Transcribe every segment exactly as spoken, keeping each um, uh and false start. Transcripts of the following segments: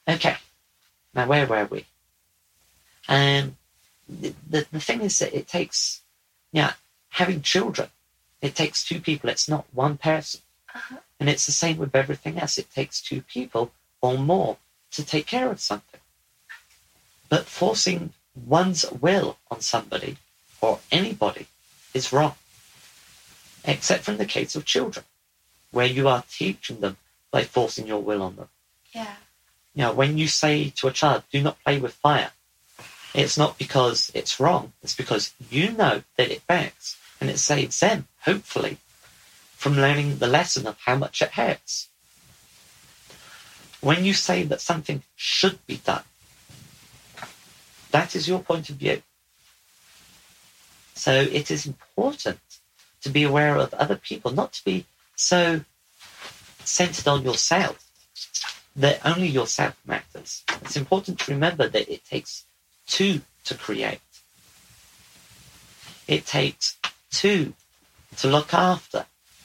Okay. Now, where were we? Um, the, the, the thing is that it takes, yeah, having children, it takes two people. It's not one person. Uh-huh. And it's the same with everything else. It takes two people or more to take care of something. But forcing one's will on somebody or anybody is wrong. Except for in the case of children, where you are teaching them by forcing your will on them. Yeah. You know, when you say to a child, do not play with fire, it's not because it's wrong. It's because you know that it burns. And it saves them, hopefully, from learning the lesson of how much it hurts. When you say that something should be done, that is your point of view. So it is important to be aware of other people, not to be so centered on yourself that only yourself matters. It's important to remember that it takes two to create. It takes two to look after.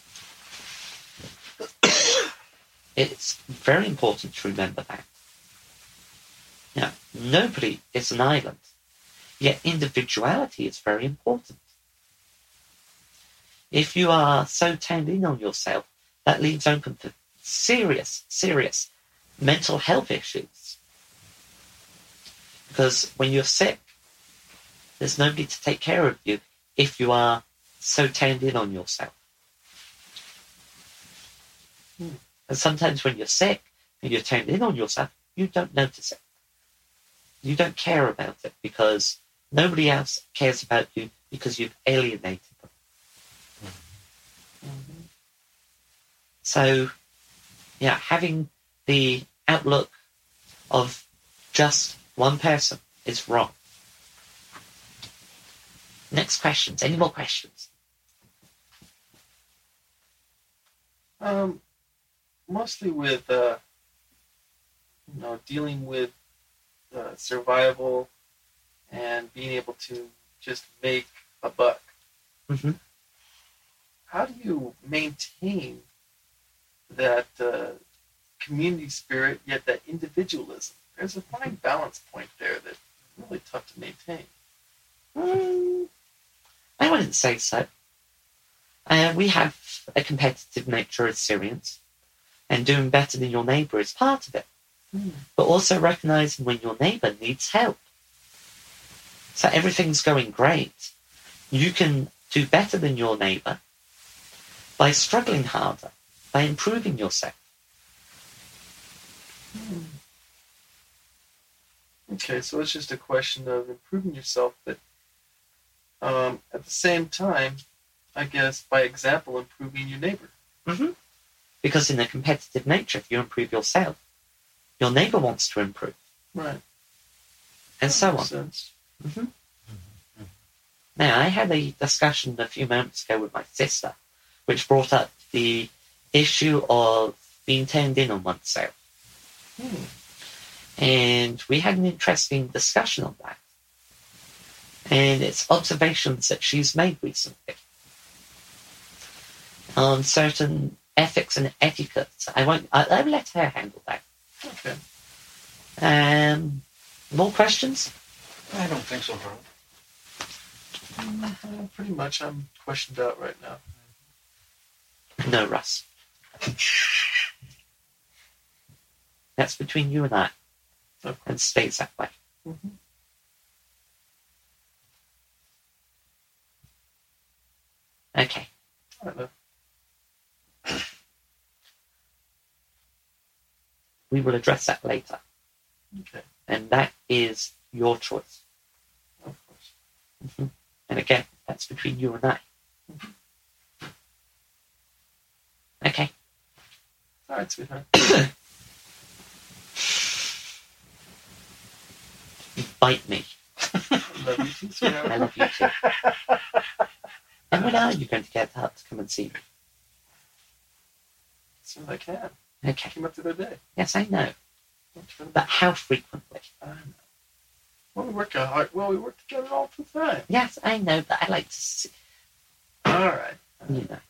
It's very important to remember that. Now, nobody is an island, yet individuality is very important. If you are so turned in on yourself, that leaves open for serious, serious mental health issues. Because when you're sick, there's nobody to take care of you if you are so turned in on yourself. Hmm. And sometimes when you're sick and you're turned in on yourself, you don't notice it. You don't care about it because nobody else cares about you because you've alienated them. Mm-hmm. So, yeah, having the outlook of just one person is wrong. Next questions. Any more questions? Um, mostly with, uh, you know, dealing with uh, survival and being able to just make a buck. Mm-hmm. How do you maintain that uh, community spirit, yet that individualism? There's a fine balance point there that's really tough to maintain. Mm, I wouldn't say so. Uh, we have a competitive nature as Syrians, and doing better than your neighbour is part of it. Mm. But also recognising when your neighbour needs help. So everything's going great. You can do better than your neighbour by struggling harder, by improving yourself. Mm. Okay, so it's just a question of improving yourself, but um, at the same time, I guess, by example, improving your neighbor. Mm-hmm. Because in a competitive nature, if you improve yourself, your neighbour wants to improve. Right. And that so makes on. Sense. Mm-hmm. Mm-hmm. Now, I had a discussion a few moments ago with my sister, which brought up the issue of being turned in on oneself. Hmm. And we had an interesting discussion on that. And it's observations that she's made recently on certain ethics and etiquette. I won't. I, I'll let her handle that. Okay. Um, more questions? I don't think so, bro. Uh, pretty much, I'm questioned out right now. No, Russ. That's between you and I, Okay. and stays that way. Mm-hmm. Okay. I don't know. We will address that later. Okay. And that is your choice. Of course. Mm-hmm. And again, that's between you and I. Mm-hmm. Okay. All right, sweetheart. Bite me. I love you too, sweetheart. I love you too. And when are you going to get up to come and see me? As soon as I can. Okay. Came up the other day. Yes, I know. But But how frequently? I know. Well, we work out hard. Well, we work together all the time. Yes, I know, but I like to see, All right. you know.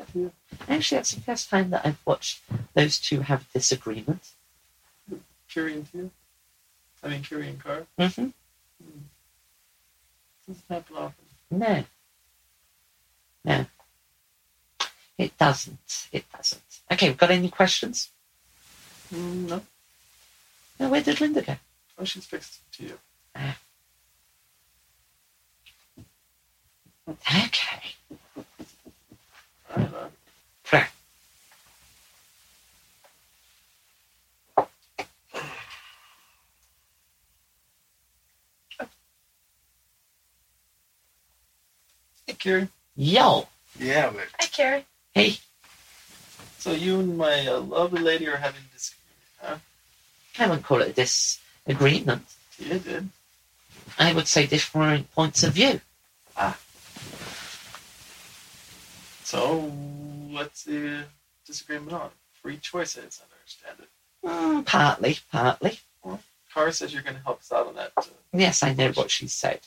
to you? Actually, that's the first time that I've watched those two have a disagreement. Curie and Tia? I mean, Curie and Carr? Mm-hmm. Hmm. Doesn't happen often. No. No. It doesn't. It doesn't. Okay, we've got any questions? Mm, no. No, where did Linda go? Oh, she's fixed to you. Ah. Okay. I don't know. Right. Hey, Curie. Yo. Yeah, but Hi, Carrie. Hey. So you and my uh, lovely lady are having a disagreement, huh? I wouldn't call it a disagreement. You did. I would say different points of view. So, what's the disagreement on? Free choice, as I understand it. Mm, partly, partly. Carr says you're going to help us out on that. Uh, Yes, I know what she said.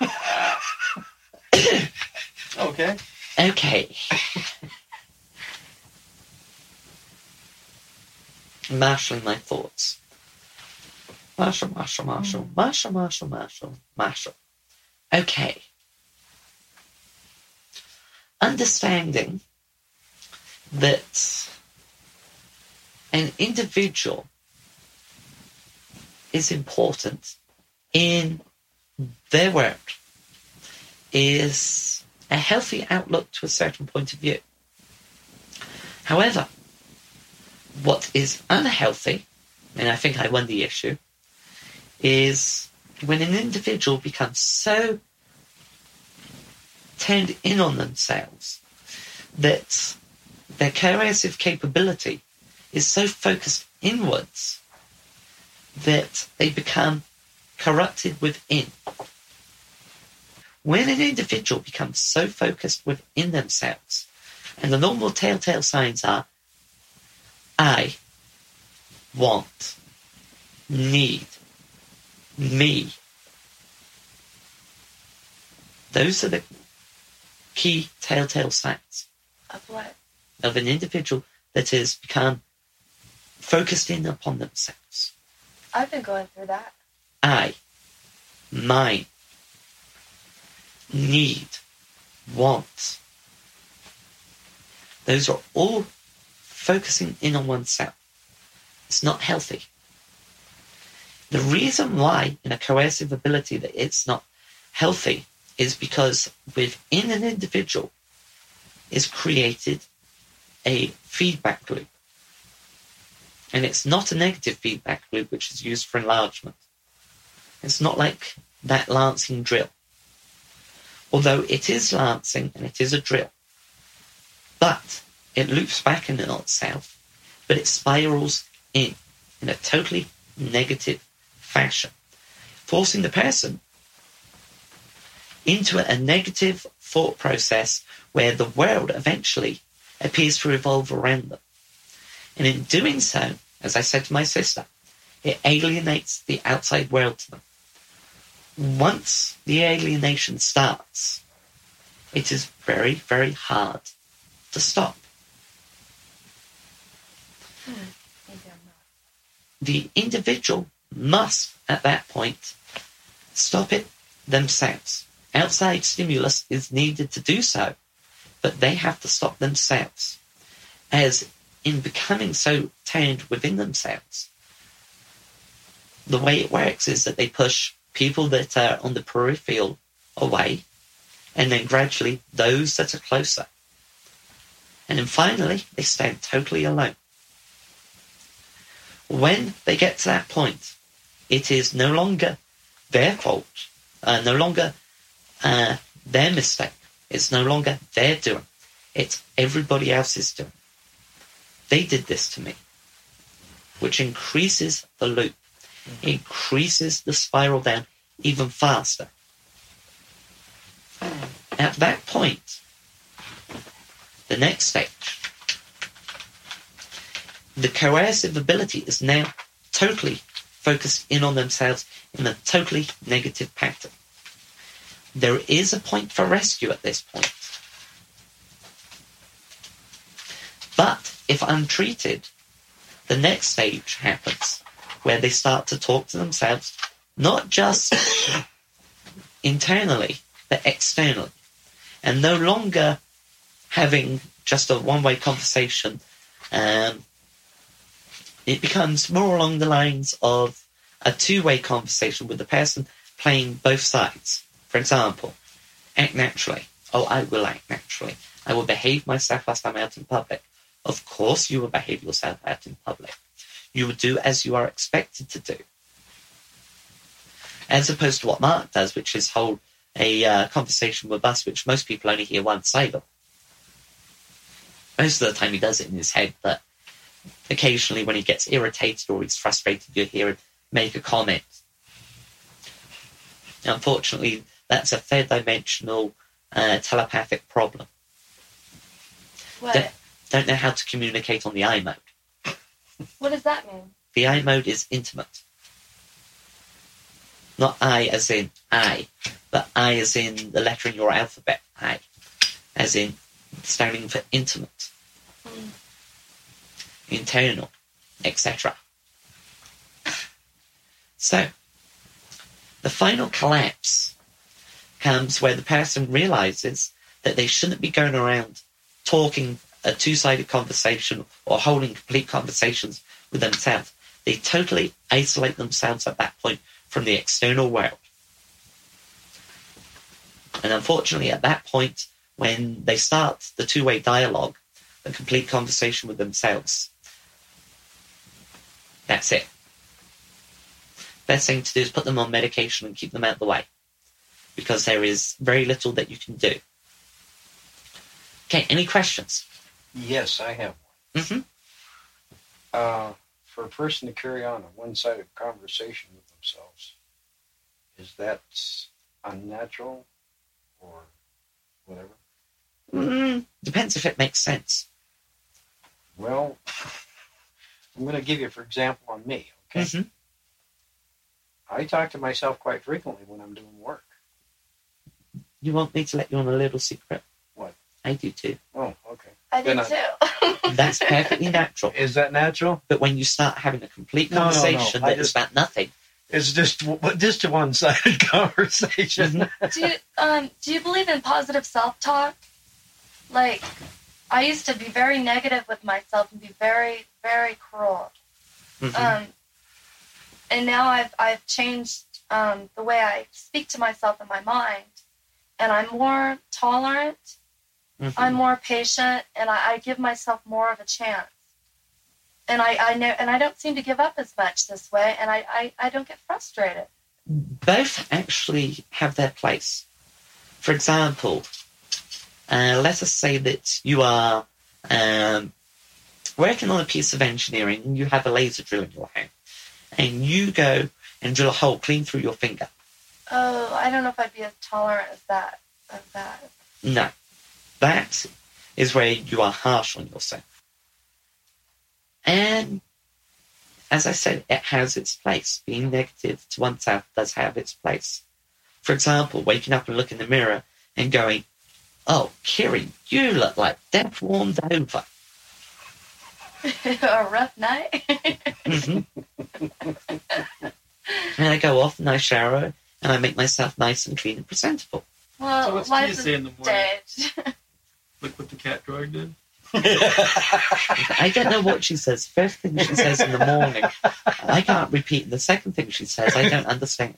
okay. Okay. Marshalling my thoughts. Marshall, Marshall, Marshall, Marshall, Marshall, Marshall, Marshall. Okay. Understanding that an individual is important in their work is a healthy outlook to a certain point of view. However, what is unhealthy, and I think I won the issue, is when an individual becomes so turned in on themselves that their coercive capability is so focused inwards that they become corrupted within. When an individual becomes so focused within themselves, and the normal telltale signs are, I want, need, me. Those are the key telltale signs Of what? of an individual that has become focused in upon themselves. I've been going through that. I, mine, need, want. Those are all focusing in on oneself. It's not healthy. The reason why in a coercive ability that it's not healthy is because within an individual is created a feedback loop. And it's not a negative feedback loop which is used for enlargement. It's not like that lancing drill. Although it is lancing and it is a drill. But it loops back in on itself, but it spirals in, in a totally negative fashion, forcing the person into a negative thought process where the world eventually appears to revolve around them. And in doing so, as I said to my sister, it alienates the outside world to them. Once the alienation starts, it is very, very hard to stop. Hmm. Maybe I'm not. The individual must, at that point, stop it themselves. Outside stimulus is needed to do so, but they have to stop themselves. As in becoming so turned within themselves, the way it works is that they push people that are on the peripheral away, and then gradually those that are closer. And then finally, they stand totally alone. When they get to that point, it is no longer their fault, uh, no longer uh, their mistake. It's no longer their doing. It's everybody else's doing. They did this to me, which increases the loop, mm-hmm. increases the spiral down even faster. At that point, the next stage, the coercive ability is now totally focused in on themselves in a totally negative pattern. There is a point for rescue at this point. if untreated, the next stage happens where they start to talk to themselves, not just internally, but externally, and no longer having just a one-way conversation. Um, it becomes more along the lines of a two-way conversation with the person playing both sides. For example, act naturally. Oh, I will act naturally. I will behave myself as I'm out in public. Of course you will behave yourself out in public. You will do as you are expected to do. As opposed to what Mark does, which is hold a uh, conversation with us, which most people only hear one side of. Most of the time he does it in his head, but occasionally when he gets irritated or he's frustrated, you hear him make a comment. Unfortunately, that's a third-dimensional uh, telepathic problem. What? Don't, don't know how to communicate on the I mode. What does that mean? The I mode is intimate. Not I as in I, but I as in the letter in your alphabet, I. As in standing for intimate, Mm. internal, et cetera. So, the final collapse comes where the person realizes that they shouldn't be going around talking a two-sided conversation or holding complete conversations with themselves. They totally isolate themselves at that point from the external world. And unfortunately, at that point, when they start the two-way dialogue, the complete conversation with themselves, that's it. Best thing to do is put them on medication and keep them out of the way, because there is very little that you can do. Okay, any questions? Yes, I have one. Mm-hmm. Uh, for a person to carry on a one-sided conversation with themselves, is that unnatural or whatever? Mm, depends if it makes sense. Well, I'm going to give you, for example, on me, okay? Mm-hmm. I talk to myself quite frequently when I'm doing work. You want me to let you on a little secret? What? I do too. Oh, okay. I did Then too. That's perfectly natural. Is that natural? But when you start having a complete No, no, no. conversation I that is just- about nothing, It's just just a one-sided conversation. do you um do you believe in positive self-talk? Like, I used to be very negative with myself and be very, very cruel. mhm, Um, and now I've I've changed um, the way I speak to myself in my mind, and I'm more tolerant. mhm. I'm more patient, and I, I give myself more of a chance. And I, I know, and I don't seem to give up as much this way, and I, I, I don't get frustrated. Both actually have their place. For example, uh, let us say that you are um, working on a piece of engineering and you have a laser drill in your hand, and you go and drill a hole clean through your finger. Oh, I don't know if I'd be as tolerant as that. As that. No, that is where you are harsh on yourself. And as I said, it has its place. Being negative to oneself does have its place. For example, waking up and looking in the mirror and going, "Oh, Kiri, you look like death warmed over." A rough night. hmm And I go off and I shower and I make myself nice and clean and presentable. Well, So what's life Tia is say in the morning? stage. Look what the cat drawing did. I don't know what she says. First thing she says in the morning, I can't repeat. The second thing she says, I don't understand.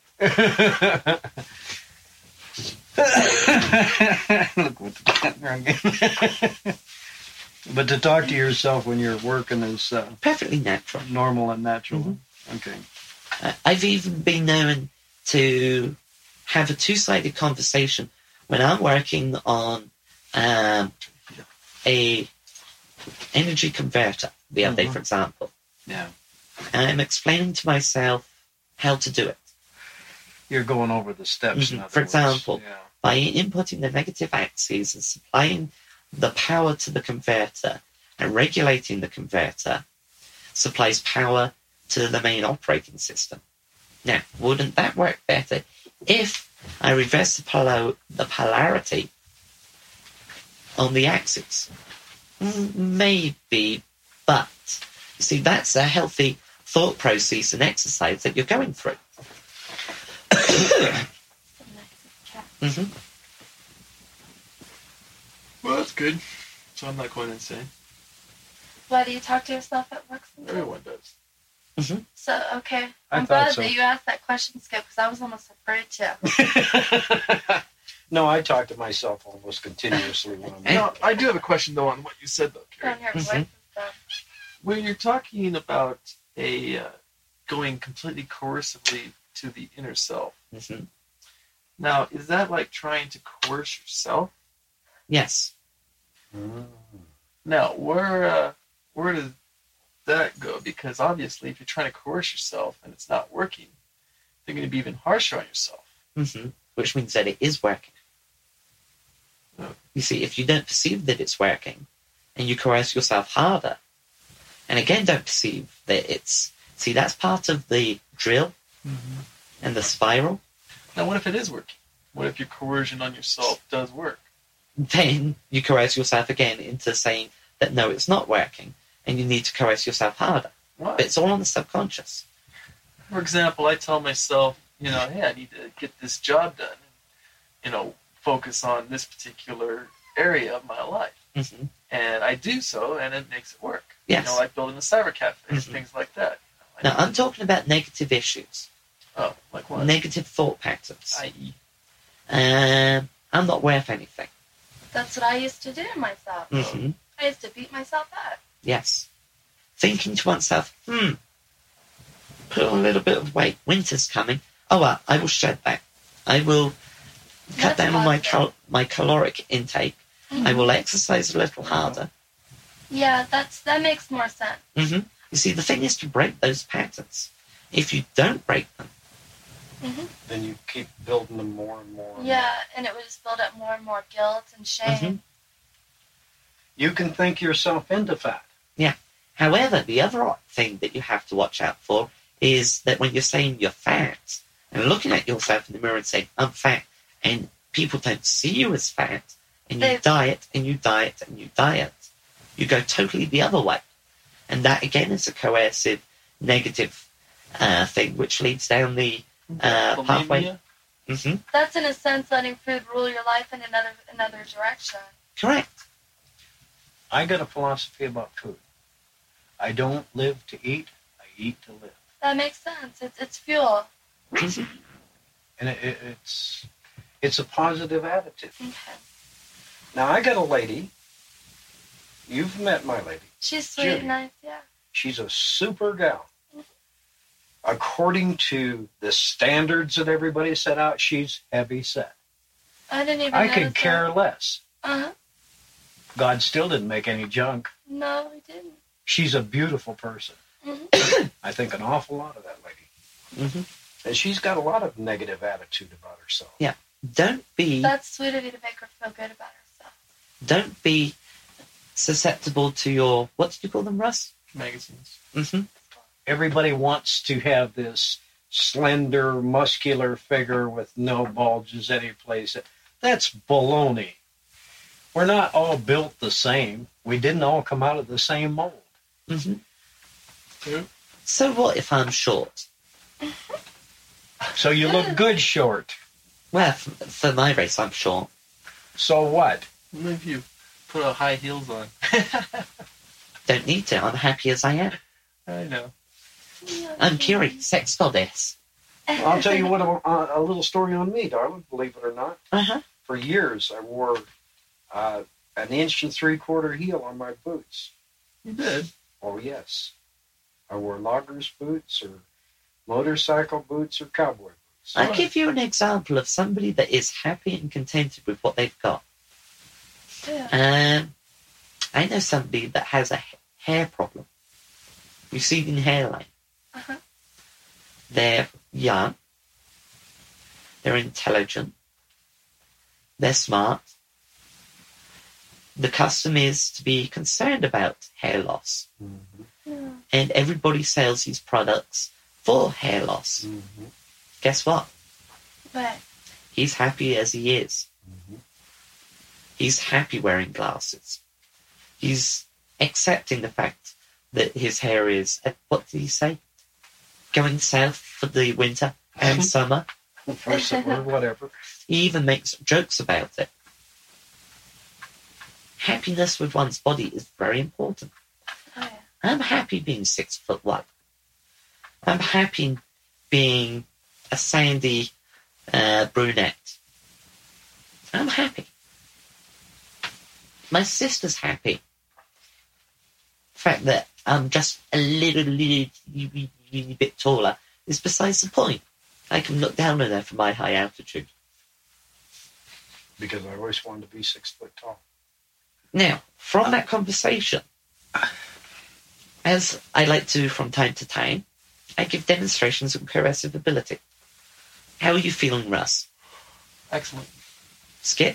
Look what the cat drawing. But to talk to yourself when you're working is uh, Perfectly natural. normal and natural. Mhm. Okay. Uh, I've even been known to have a two-sided conversation when I'm working on um, a energy converter the other day, Mhm. for example. Yeah. And I'm explaining to myself how to do it. You're going over the steps. in Mhm. other For words. example, Yeah. By inputting the negative axes and supplying the power to the converter and regulating the converter supplies power to the main operating system. Now, wouldn't that work better if I reverse the, polo- the polarity on the axis? Mm, Maybe, But, you see, that's a healthy thought process and exercise that you're going through. hmm Well, that's good. So I'm not going insane. Why do you talk to yourself at work sometimes? Everyone does. So, okay. I I'm thought glad so. that you asked that question, Skip, because I was almost afraid to. No, I talk to myself almost continuously when I'm. Now, I do have a question, though, on what you said, though, Carrie. Down here, Mhm. voice and stuff. When you're talking about a uh, going completely coercively to the inner self, hmm now, is that like trying to coerce yourself? Yes. Mm. Now, where uh, where does that go? Because obviously, if you're trying to coerce yourself and it's not working, you're going to be even harsher on yourself. hmm Which means that it is working. Oh. You see, if you don't perceive that it's working, and you coerce yourself harder, and again don't perceive that it's... See, that's part of the drill Mm-hmm. and the spiral. Now, what if it is working? What if your coercion on yourself does work? Then you coerce yourself again into saying that no, it's not working, and you need to coerce yourself harder. Why? But it's all on the subconscious. For example, I tell myself, you know, hey, I need to get this job done, and, you know, focus on this particular area of my life. hmm And I do so, and it makes it work. Yes. You know, like building a cyber cafe, Mhm. things like that. You know, I Now, I'm talking about negative issues, oh, like what? negative thought patterns. that is. Um, I'm not worth anything. That's what I used to do to myself. hmm I used to beat myself up. Yes. Thinking to oneself, hmm, put on a little bit of weight. Winter's coming. Oh, well, I will shed that. I will cut That's down on my positive. cal- my caloric intake. I will exercise a little harder. Yeah, that's that makes more sense. hmm You see, the thing is to break those patterns. If you don't break them, hmm Then you keep building them more and more. and Yeah, and it would just build up more and more guilt and shame. Mhm. You can think yourself into fat. however, the other thing that you have to watch out for is that when you're saying you're fat and looking at yourself in the mirror and saying, I'm fat, and people don't see you as fat, and you They- diet and you diet and you diet, you go totally the other way. And that, again, is a coercive, negative uh, thing, which leads down the uh, pathway. Bulimia? hmm That's in a sense letting food rule your life in another another direction. Correct. I got a philosophy about food. I don't live to eat, I eat to live. That makes sense. It's it's fuel. Mhm. And it, it, it's it's a positive attitude. Okay. Now, I got a lady. You've met my lady. She's sweet Judy. and nice, yeah. She's a super gal. Mhm. According to the standards that everybody set out, she's heavy set. I didn't even I notice could care less. Uh-huh. God still didn't make any junk. No, we didn't. She's a beautiful person. hmm I think an awful lot of that lady. hmm And she's got a lot of negative attitude about herself. Yeah. Don't be That's sweet of you to make her feel good about herself. don't be susceptible to your, what did you call them, Russ? Magazines. hmm Everybody wants to have this slender, muscular figure with no bulges any place. That's baloney. We're not all built the same. We didn't all come out of the same mold. hmm True. So what if I'm short? So you look good short. Well, f- for my race, I'm short. So what? What if you put a high heels on? Don't need to. I'm happy as I am. I know. I'm Kiri, sex goddess. I'll tell you what, a, a little story on me, darling, believe it or not. Uh-huh. For years, I wore uh, an inch and three-quarter heel on my boots. You did. Oh, yes. I wore loggers boots or motorcycle boots or cowboy boots. I'll give you an example of somebody that is happy and contented with what they've got. Yeah. Um, I know somebody that has a ha- hair problem. Receding hairline. Uh-huh. They're young. They're intelligent. They're smart. The custom is to be concerned about hair loss. Mhm. Yeah. And everybody sells these products for hair loss. Mhm. Guess what? But He's happy as he is. Mhm. He's happy wearing glasses. He's accepting the fact that his hair is, uh, what did he say? Going south for the winter and summer. For summer, whatever. He even makes jokes about it. Happiness with one's body is very important. Oh, yeah. I'm happy being six foot one. I'm happy being a sandy uh, brunette. I'm happy. My sister's happy. The fact that I'm just a little, little, little, little bit taller is besides the point. I can look down on her from my high altitude. Because I always wanted to be six foot tall. Now, from that conversation, as I like to from time to time, I give demonstrations of coercive ability. How are you feeling, Russ? Excellent. Skip?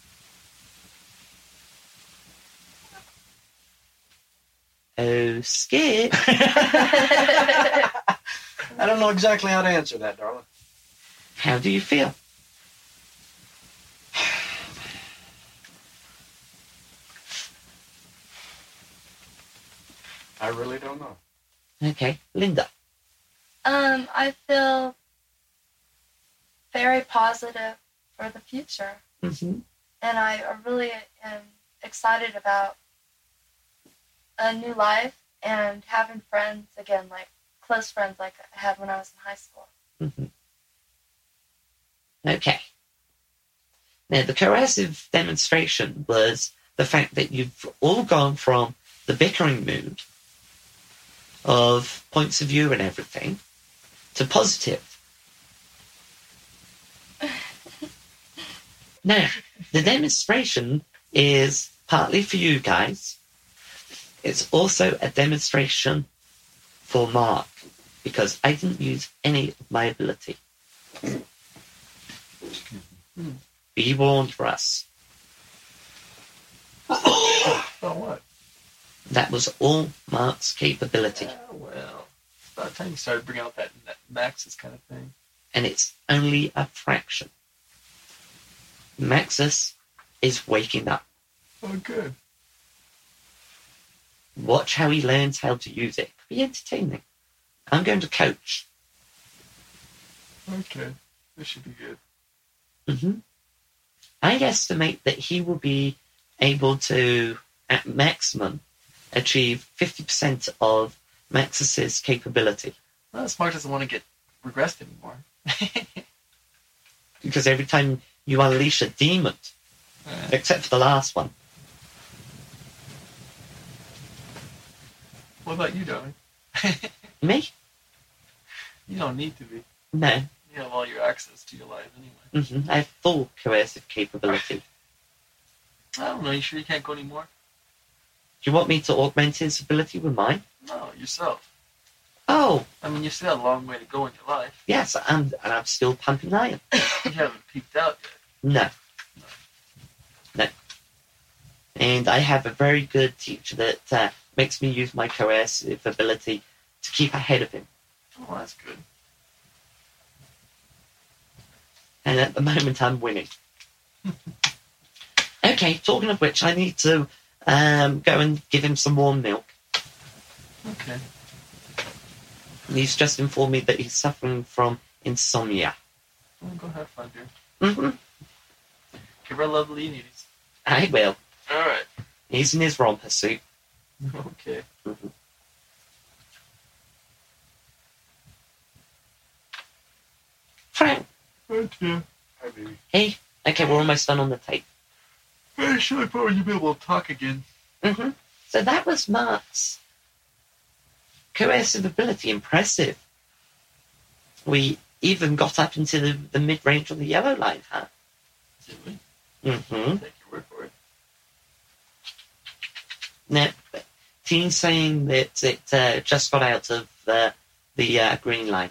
Oh, Skip. I don't know exactly how to answer that, darling. How do you feel? I really don't know. Okay, Linda. Um, I feel very positive for the future, Mm-hmm. and I really am excited about a new life and having friends again, like close friends like I had when I was in high school. Mm-hmm. Okay. Now, the coercive demonstration was the fact that you've all gone from the bickering mood of points of view and everything to positive. Now, the demonstration is partly for you guys. It's also a demonstration for Mark, because I didn't use any of my ability. Be warned, Russ. Oh, what? That was all Mark's capability. Yeah, well, it's about time you started bringing out that, that Maxis kind of thing. And it's only a fraction. Maxis is waking up. Oh, good. Watch how he learns how to use it. Be entertaining. I'm going to coach. Okay. This should be good. Mm-hmm. I estimate that he will be able to, at maximum, achieve fifty percent of Maxis's capability. Well, Smart doesn't want to get regressed anymore. Because every time you unleash a demon, Uh, except for the last one. what about you, darling? Me? You don't need to be. No. You have all your access to your life anyway. Mm-hmm. I have full coercive capability. I don't know. You sure you can't go anymore? Do you want me to augment his ability with mine? No, yourself. Oh, I mean, you still have a long way to go in your life. yes, and, and I'm still pumping iron. You haven't peaked out yet. No. No. And I have a very good teacher that uh, makes me use my coercive ability to keep ahead of him. Oh, that's good. And at the moment, I'm winning. Okay, talking of which, I need to um, go and give him some warm milk. Okay. He's just informed me that he's suffering from insomnia. Well, go have fun, dear. Mm-hmm. Give her a lovely needs. I will. All right. He's in his romper suit. Okay. Mhm. Frank, Okay. Hi, baby. hey. Okay, we're almost done on the tape. Hey, should I probably be able to talk again? Mm-hmm. So that was Mark's coercive ability. Impressive. We even got up into the, the mid-range of the yellow line, huh? Did we? Mm-hmm. Take your word for it. Now, Teen's saying that it uh, just got out of uh, the uh, green line.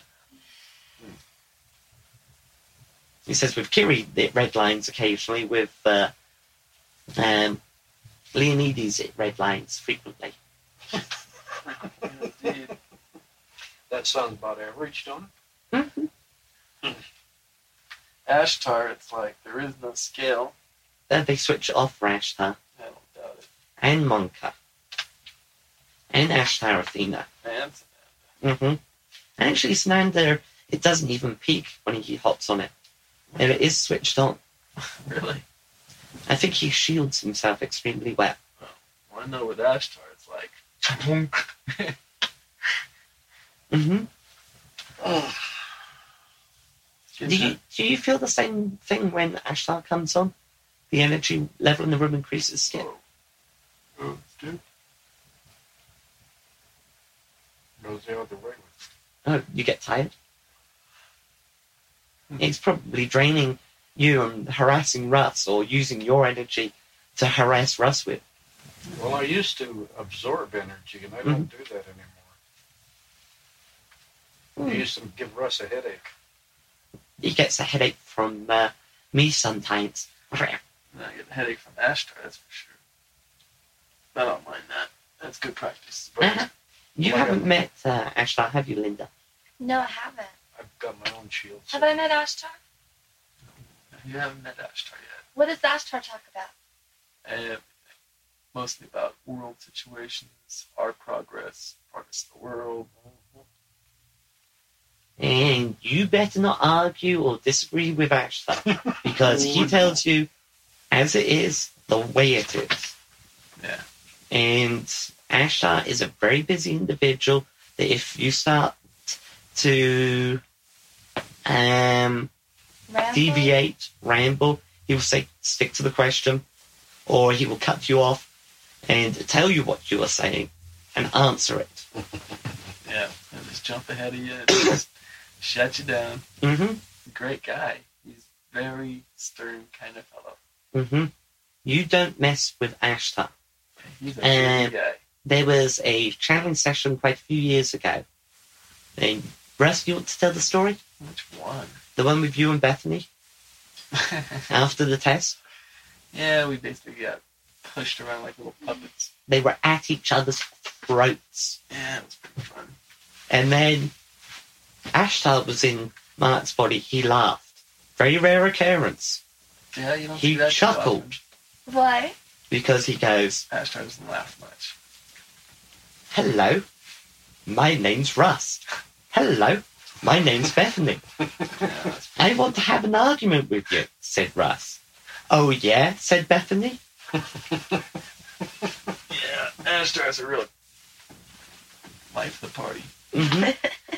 He says with Kiri, it red lines occasionally. With uh, um, Leonides, it red lines frequently. Indeed. That sounds about average, don't it? Mm-hmm. Ashtar, it's like there is no scale. Then they switch off Rashtar I don't doubt it. and Monka. and Ashtar Athena. And Mm-hmm. Actually, Sanander, it doesn't even peak when he hops on it. And it is switched on. really? I think he shields himself extremely well. Well, I know with Ashtar, it's like. Mm-hmm. Oh. Do you, do you feel the same thing when Ashtar comes on? The energy level in the room increases, Skip? Oh, oh dude. Goes the other way. Oh, you get tired? It's probably draining you and harassing Russ, or using your energy to harass Russ with. Well, I used to absorb energy, and I don't do that anymore. Mm. I used to give Russ a headache. He gets a headache from uh, me sometimes. I get a headache from Ashtar, that's for sure. I don't mind that. That's good practice. But Uh-huh. You Oh my haven't God. met uh, Ashtar, have you, Linda? No, I haven't. I've got my own shield. Have I met Ashtar? you haven't met Ashtar yet. What does Ashtar talk about? And mostly about world situations, our progress, progress of the world. And you better not argue or disagree with Ashtar, because he tells you as it is, the way it is. Yeah. And Ashtar is a very busy individual that if you start to um, Ramble? deviate, ramble, he will say, stick to the question, or he will cut you off and tell you what you are saying and answer it. Yeah. And just jump ahead of you and just shut you down. Mm-hmm. Great guy. He's very stern kind of fellow. Mm-hmm. You don't mess with Ashtar. He's a Um, good guy. There was a channeling session quite a few years ago. And Russ, you want to tell the story? Which one? The one with you and Bethany after the test? Yeah, we basically got pushed around like little puppets. They were at each other's throats. Yeah, it was pretty fun. And then Ashtar was in Mark's body. He laughed. Very rare occurrence. Yeah, you don't He see that too chuckled often. Why? because he goes, Ashtar doesn't laugh much. hello, my name's Russ. Hello, my name's Bethany. Yeah, that's I want to have an argument with you, said Russ. Oh, yeah, said Bethany. Yeah, Ashtar's a real life of the party. hmm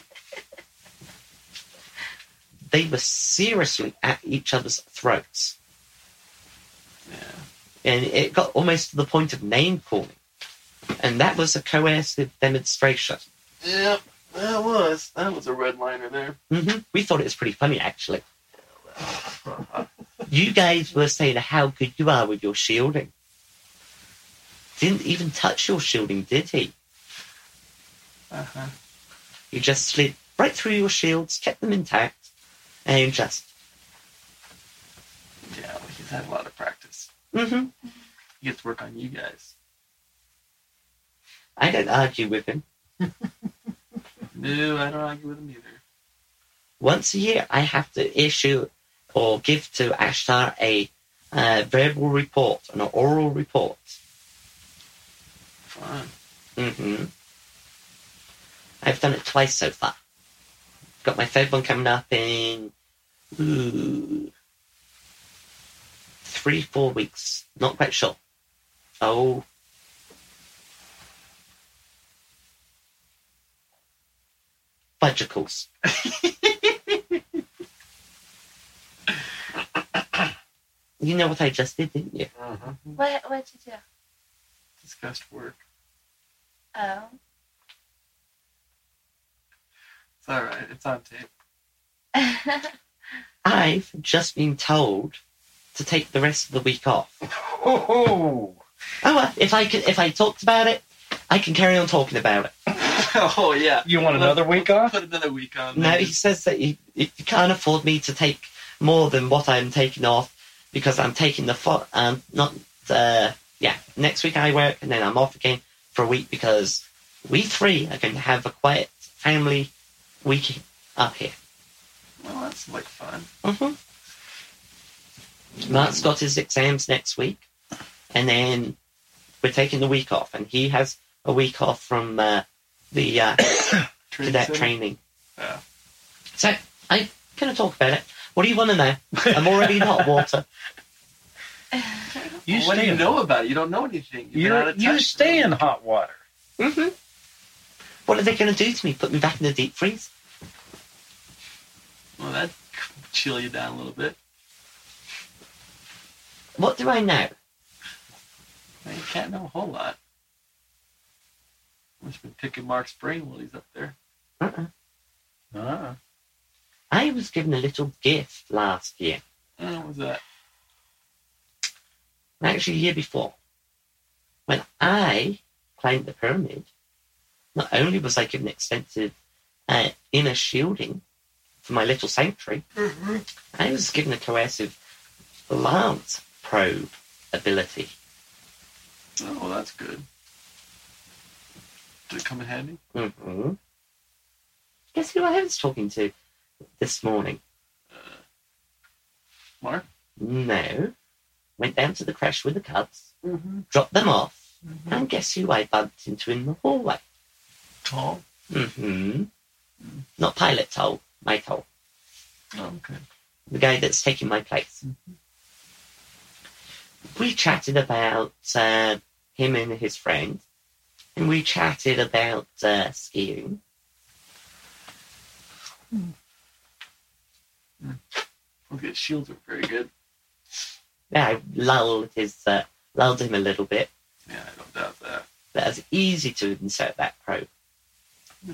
They were seriously at each other's throats. Yeah. And it got almost to the point of name calling. And that was a coercive demonstration. Yep, that was. That was a red liner there. hmm We thought it was pretty funny, actually. You guys were saying how good you are with your shielding. Didn't even touch your shielding, did he? Uh-huh. He just slid right through your shields, kept them intact, and just... Yeah, well, he's had a lot of practice. hmm He gets to work on you guys. I don't argue with him. No, I don't argue with him either. Once a year, I have to issue or give to Ashtar a uh, verbal report, an oral report. Fun. hmm I've done it twice so far. Got my third one coming up in ooh, three, four weeks. Not quite sure. Oh. Fudgicles. You know what I just did, didn't you? Uh-huh. What what'd you do? Discussed work. Oh. It's alright, it's on tape. I've just been told to take the rest of the week off. Oh, Oh, well, if I can, if I talked about it, I can carry on talking about it. Oh, yeah. you want another week off? Put another week on. No, there. he says that he, he can't afford me to take more than what I'm taking off because I'm taking the fo- um not uh yeah next week I work and then I'm off again for a week because we three are going to have a quiet family week up here. Well, that's like fun. Mm-hmm. Mark's got his exams next week, and then we're taking the week off, and he has a week off from uh, the uh, Training cadet center? training. Yeah. So I'm going to talk about it. What do you want to know? I'm already in hot water. You what do stay you in know about it? You don't know anything. You've been You're, out of you touch. stay in hot water. hmm What are they going to do to me? Put me back in the deep freeze? Well, that'd chill you down a little bit. What do I know? Well, you can't know a whole lot. Must have been picking Mark's brain while he's up there. Uh-uh. Ah. I was given a little gift last year. Oh, what was that? Actually, the year before. When I climbed the pyramid, not only was I given extensive uh, inner shielding for my little sanctuary, Mm-hmm. I was given a coercive lance probe ability. Oh, well, that's good. Did it come in handy? hmm Guess who I was talking to this morning? Uh, Mark? No. Went down to the crash with the cubs, Mm-hmm. dropped them off, Mm-hmm. and guess who I bumped into in the hallway? Tall? hmm Not pilot Toll, my Toll. Oh, okay. The guy that's taking my place. We chatted about uh, him and his friend, and we chatted about uh, skiing. Okay, shields are very good. Yeah, I lulled his uh, lulled him a little bit. Yeah, I don't doubt that. But it was easy to insert that probe. Hmm.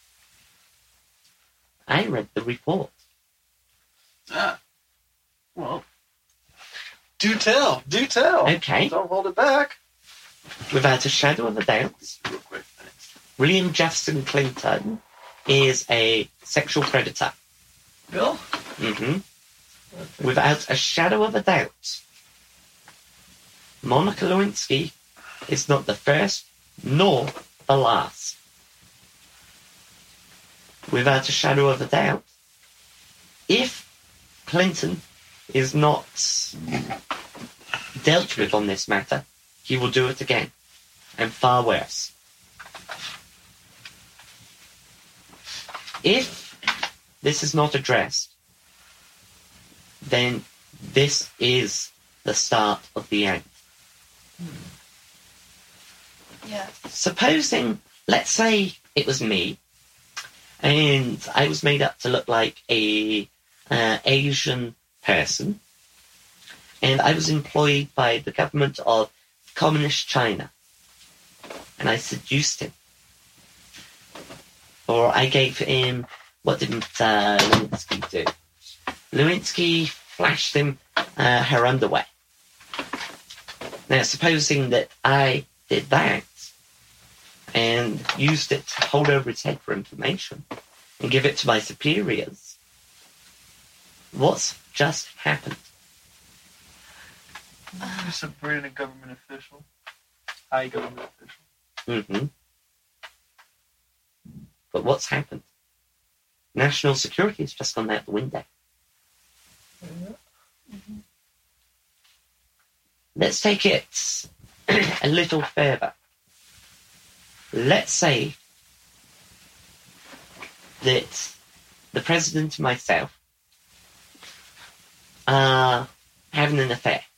I read the report. Ah. Well, do tell. Do tell. Okay. Don't hold it back. Without a shadow of a doubt, Real quick. Thanks. William Jefferson Clinton is a sexual predator. Bill? hmm Without a shadow of a doubt, Monica Lewinsky is not the first nor the last. Without a shadow of a doubt, if Clinton is not dealt with on this matter, he will do it again, and far worse. If this is not addressed, then this is the start of the end. Yeah. Supposing, let's say it was me, and I was made up to look like a uh, Asian person, and I was employed by the government of Communist China, and I seduced him. Or I gave him, what didn't uh, Lewinsky do? Lewinsky flashed him uh, her underwear. Now, supposing that I did that and used it to hold over his head for information and give it to my superiors, what's just happened? You separated a government official. High government official. hmm But what's happened? National security has just gone out the window. Mm-hmm. Let's take it a little further. Let's say that the president and myself are having an affair.